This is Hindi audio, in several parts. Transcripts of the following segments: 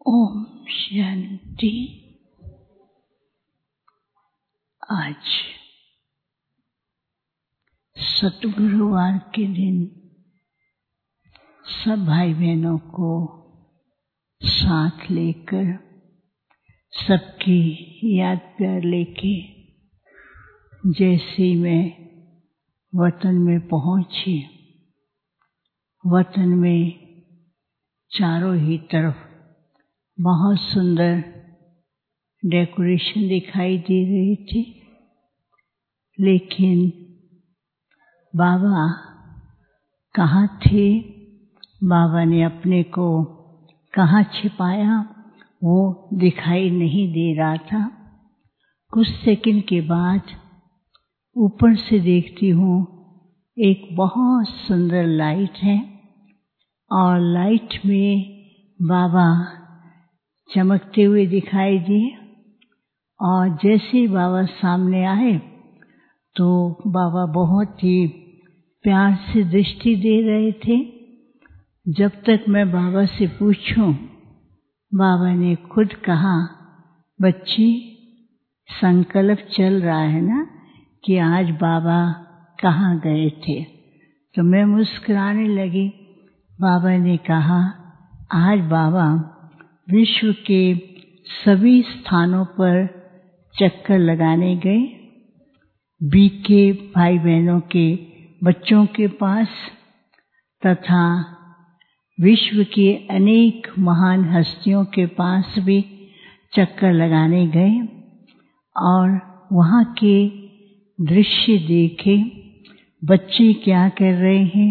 ओम शांति। आज सतगुरुवार के दिन सब भाई बहनों को साथ लेकर सबकी याद प्यार लेके जैसे मैं वतन में पहुंची, वतन में चारों ही तरफ बहुत सुंदर डेकोरेशन दिखाई दे रही थी, लेकिन बाबा कहाँ थे, बाबा ने अपने को कहाँ छिपाया वो दिखाई नहीं दे रहा था। कुछ सेकंड के बाद ऊपर से देखती हूँ एक बहुत सुंदर लाइट है और लाइट में बाबा चमकते हुए दिखाई दिए और जैसे ही बाबा सामने आए तो बाबा बहुत ही प्यार से दृष्टि दे रहे थे। जब तक मैं बाबा से पूछूं, बाबा ने खुद कहा, बच्ची संकल्प चल रहा है ना कि आज बाबा कहाँ गए थे। तो मैं मुस्कुराने लगी। बाबा ने कहा, आज बाबा विश्व के सभी स्थानों पर चक्कर लगाने गए, बीके भाई बहनों के बच्चों के पास तथा विश्व के अनेक महान हस्तियों के पास भी चक्कर लगाने गए और वहाँ के दृश्य देखे, बच्चे क्या कर रहे हैं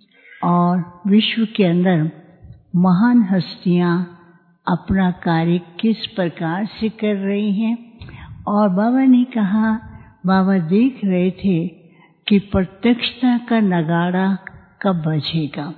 और विश्व के अंदर महान हस्तियाँ अपना कार्य किस प्रकार से कर रही हैं। और बाबा ने कहा, बाबा देख रहे थे कि प्रत्यक्षता का नगाड़ा कब बजेगा।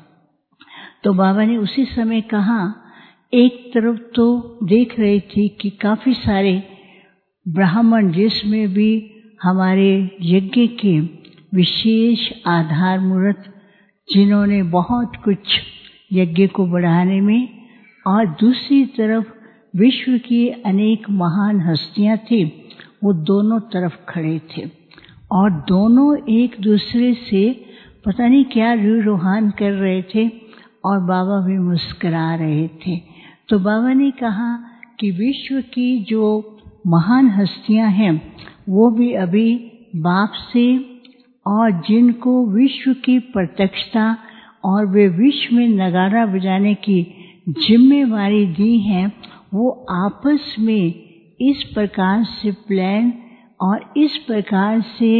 तो बाबा ने उसी समय कहा, एक तरफ तो देख रही थी कि काफी सारे ब्राह्मण, जिसमें भी हमारे यज्ञ के विशेष आधार मूर्त, जिन्होंने बहुत कुछ यज्ञ को बढ़ाने में, और दूसरी तरफ विश्व की अनेक महान हस्तियां थी, वो दोनों तरफ खड़े थे और दोनों एक दूसरे से पता नहीं क्या रूहान कर रहे थे और बाबा भी मुस्कुरा रहे थे। तो बाबा ने कहा कि विश्व की जो महान हस्तियां हैं वो भी अभी बाप से, और जिनको विश्व की प्रत्यक्षता और वे विश्व में नगाड़ा बजाने की जिम्मेवारी दी है, वो आपस में इस प्रकार से प्लान और इस प्रकार से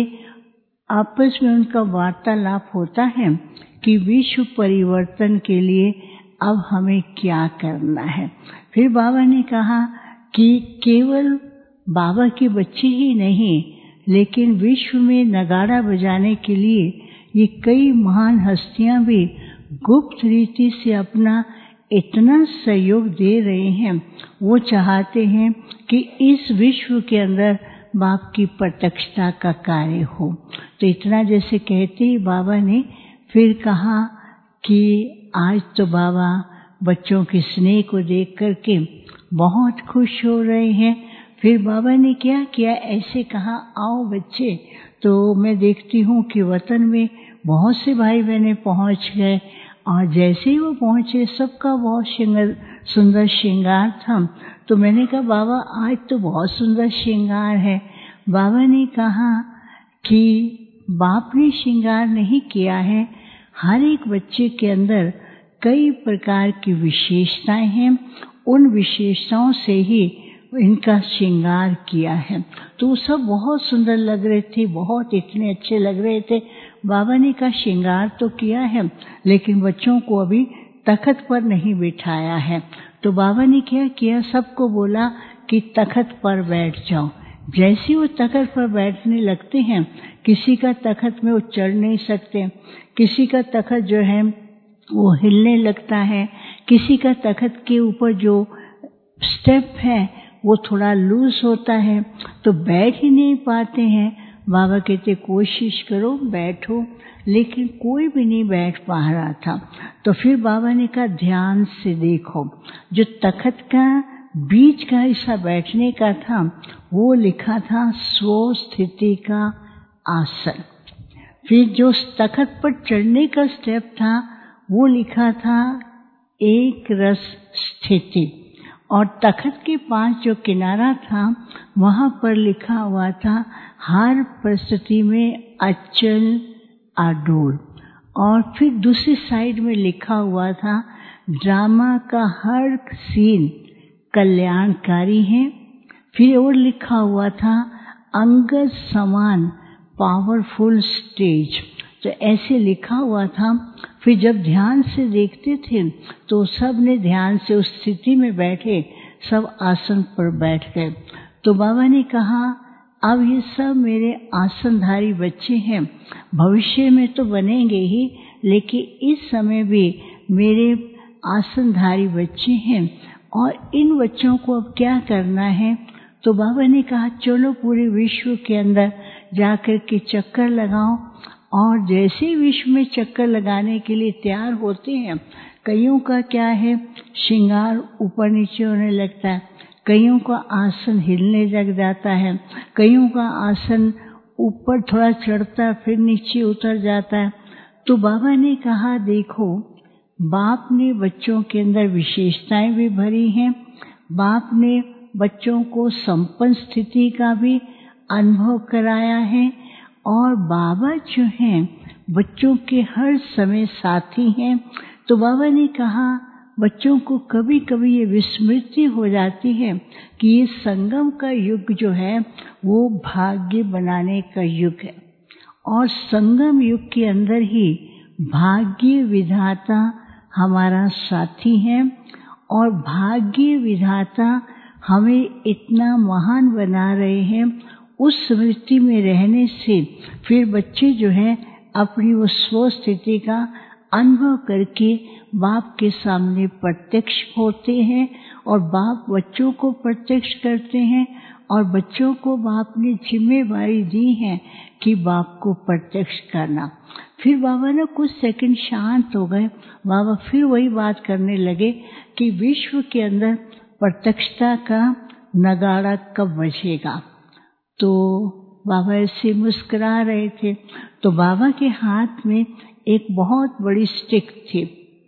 आपस में उनका वार्तालाप होता है कि विश्व परिवर्तन के लिए अब हमें क्या करना है। फिर बाबा ने कहा कि केवल बाबा के बच्चे ही नहीं, लेकिन विश्व में नगाड़ा बजाने के लिए ये कई महान हस्तियां भी गुप्त रीति से अपना इतना सहयोग दे रहे हैं। वो चाहते हैं कि इस विश्व के अंदर बाप की प्रत्यक्षता का कार्य हो। तो इतना जैसे कहते ही बाबा ने फिर कहा कि आज तो बाबा बच्चों के स्नेह को देख करके बहुत खुश हो रहे हैं। फिर बाबा ने क्या किया, ऐसे कहा, आओ बच्चे। तो मैं देखती हूँ कि वतन में बहुत से भाई बहने पहुँच गए और जैसे ही वो पहुँचे सबका बहुत सुंदर श्रृंगार था। तो मैंने कहा, बाबा आज तो बहुत सुंदर श्रृंगार है। बाबा ने कहा कि बाप ने श्रृंगार नहीं किया है, हर एक बच्चे के अंदर कई प्रकार की विशेषताएं हैं, उन विशेषताओं से ही इनका श्रृंगार किया है। तो सब बहुत सुंदर लग रहे थे, बहुत इतने अच्छे लग रहे थे। बाबा ने कहा, श्रृंगार तो किया है लेकिन बच्चों को अभी तख्त पर नहीं बिठाया है। तो बाबा ने क्या किया, सबको बोला कि तख्त पर बैठ जाओ। जैसे वो तख्त पर बैठने लगते हैं, किसी का तख्त में वो चढ़ नहीं सकते, किसी का तख्त जो है वो हिलने लगता है, किसी का तख्त के ऊपर जो स्टेप है वो थोड़ा लूज होता है, तो बैठ ही नहीं पाते हैं। बाबा कहते कोशिश करो, बैठो, लेकिन कोई भी नहीं बैठ पा रहा था। तो फिर बाबा ने कहा ध्यान से देखो, जो तख्त का बीच का हिस्सा बैठने का था वो लिखा था स्व स्थिति का आसन। फिर जो तख्त पर चढ़ने का स्टेप था वो लिखा था एक रस स्थिति, और तख्त के पास जो किनारा था वहां पर लिखा हुआ था हर परिस्थिति में अचल अडोल। और फिर दूसरी साइड में लिखा हुआ था ड्रामा का हर सीन कल्याणकारी है। फिर और लिखा हुआ था अंगद समान पावरफुल स्टेज, तो ऐसे लिखा हुआ था। फिर जब ध्यान से देखते थे तो सब ने ध्यान से उस स्थिति में बैठे, सब आसन पर बैठ गए। तो बाबा ने कहा अब ये सब मेरे आसनधारी बच्चे हैं, भविष्य में तो बनेंगे ही, लेकिन इस समय भी मेरे आसनधारी बच्चे हैं, और इन बच्चों को अब क्या करना है। तो बाबा ने कहा चलो पूरे विश्व के अंदर जाकर के चक्कर लगाओ, और जैसे ही विश्व में चक्कर लगाने के लिए तैयार होते हैं, कईयों का क्या है श्रृंगार ऊपर नीचे होने लगता है, कईयों का आसन हिलने लग जाता है, कईयों का आसन ऊपर थोड़ा चढ़ता फिर नीचे उतर जाता है। तो बाबा ने कहा देखो, बाप ने बच्चों के अंदर विशेषताएं भी भरी हैं, बाप ने बच्चों को संपन्न स्थिति का भी अनुभव कराया है, और बाबा जो हैं बच्चों के हर समय साथी हैं। तो बाबा ने कहा बच्चों को कभी कभी ये विस्मृति हो जाती है कि ये संगम का युग जो है वो भाग्य बनाने का युग है, और संगम युग के अंदर ही भाग्य विधाता हमारा साथी है, और भाग्य विधाता हमें इतना महान बना रहे हैं। उस स्मृति में रहने से फिर बच्चे जो हैं अपनी वो स्व स्थिति का अनुभव करके बाप के सामने प्रत्यक्ष होते हैं, और बाप बच्चों को प्रत्यक्ष करते हैं, और बच्चों को बाप ने जिम्मेवारी दी है कि बाप को प्रत्यक्ष करना। फिर बाबा ने कुछ सेकंड शांत हो गए, बाबा फिर वही बात करने लगे कि विश्व के अंदर प्रत्यक्षता का नगाड़ा कब बजेगा। तो बाबा ऐसे मुस्कुरा रहे थे। तो बाबा के हाथ में एक बहुत बड़ी स्टिक थी,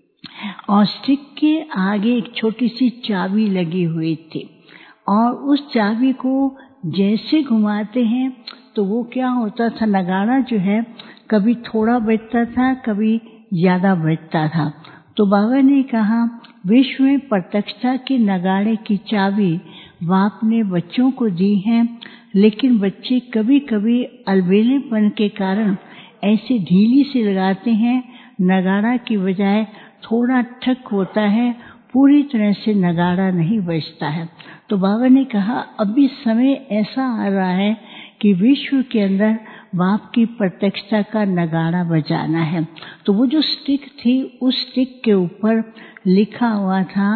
और स्टिक के आगे एक छोटी सी चाबी लगी हुई थी, और उस चाबी को जैसे घुमाते हैं तो वो क्या होता था, नगाड़ा जो है कभी थोड़ा बजता था, कभी ज्यादा बजता था। तो बाबा ने कहा विश्व में प्रत्यक्षता के नगाड़े की चाबी बाप ने बच्चों को दी है, लेकिन बच्चे कभी कभी अलबेलेपन के कारण ऐसे ढीली से लगाते हैं, नगाड़ा की बजाय थोड़ा ठक होता है, पूरी तरह से नगाड़ा नहीं बजता है। तो बाबा ने कहा अभी समय ऐसा आ रहा है कि विश्व के अंदर बाप की प्रत्यक्षता का नगाड़ा बजाना है। तो वो जो स्टिक थी, उस स्टिक के ऊपर लिखा हुआ था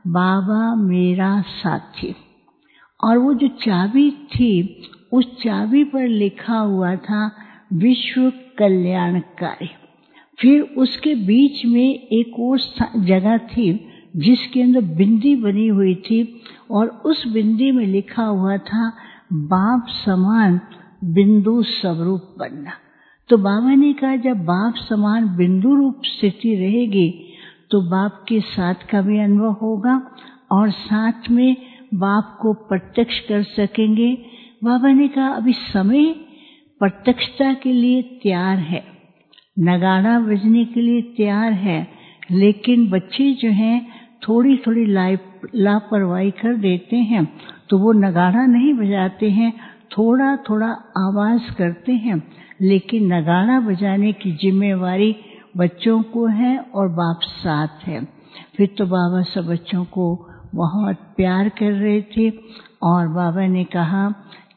बाबा मेरा साथी, और वो जो चाबी थी उस चाबी पर लिखा हुआ था विश्व कल्याणकारी। फिर उसके बीच में एक और जगह थी जिसके अंदर बिंदी बनी हुई थी, और उस बिंदी में लिखा हुआ था बाप समान बिंदु स्वरूप बनना। तो बाबा ने कहा जब बाप समान बिंदु रूप स्थिति रहेगी तो बाप के साथ का भी अनुभव होगा, और साथ में बाप को प्रत्यक्ष कर सकेंगे। बाबा ने कहा अभी समय प्रत्यक्षता के लिए तैयार है, नगाड़ा बजने के लिए तैयार है, लेकिन बच्चे जो हैं थोड़ी थोड़ी लापरवाही कर देते हैं, तो वो नगाड़ा नहीं बजाते हैं, थोड़ा थोड़ा आवाज करते हैं, लेकिन नगाड़ा बजाने की जिम्मेवारी बच्चों को है और बाप साथ है। फिर तो बाबा सब बच्चों को बहुत प्यार कर रहे थे, और बाबा ने कहा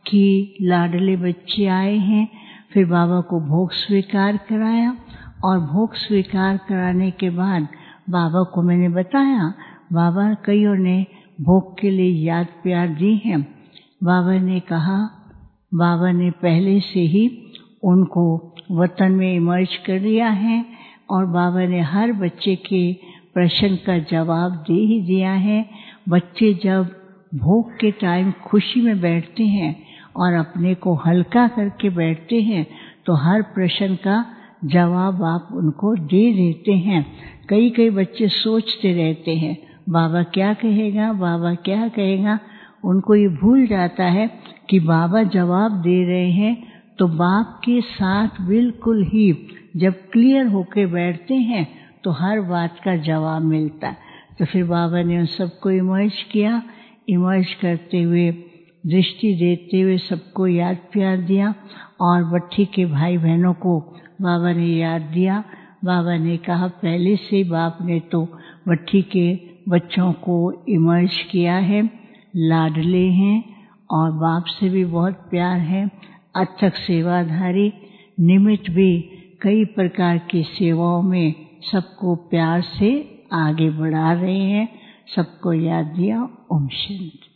कि लाडले बच्चे आए हैं। फिर बाबा को भोग स्वीकार कराया, और भोग स्वीकार कराने के बाद बाबा को मैंने बताया, बाबा कईयों ने भोग के लिए याद प्यार दी है। बाबा ने कहा बाबा ने पहले से ही उनको वतन में इमर्ज कर दिया है और बाबा ने हर बच्चे के प्रश्न का जवाब दे ही दिया है। बच्चे जब भोग के टाइम खुशी में बैठते हैं और अपने को हल्का करके बैठते हैं तो हर प्रश्न का जवाब आप उनको दे देते हैं। कई बच्चे सोचते रहते हैं बाबा क्या कहेगा, बाबा क्या कहेगा। उनको ये भूल जाता है कि बाबा जवाब दे रहे हैं, तो बाप के साथ बिल्कुल ही जब क्लियर होके बैठते हैं तो हर बात का जवाब मिलता है। तो फिर बाबा ने उन सबको इमर्ज किया। इमर्ज करते हुए, दृष्टि देते हुए सबको याद प्यार दिया और बट्ठी के भाई बहनों को बाबा ने याद दिया। बाबा ने कहा पहले से बाप ने तो बट्ठी के बच्चों को इमर्ज किया है, लाडले हैं और बाप से भी बहुत प्यार है, अथक सेवाधारी, निमित्त भी कई प्रकार की सेवाओं में सबको प्यार से आगे बढ़ा रहे हैं। सबको याद दिया। ओम शांति।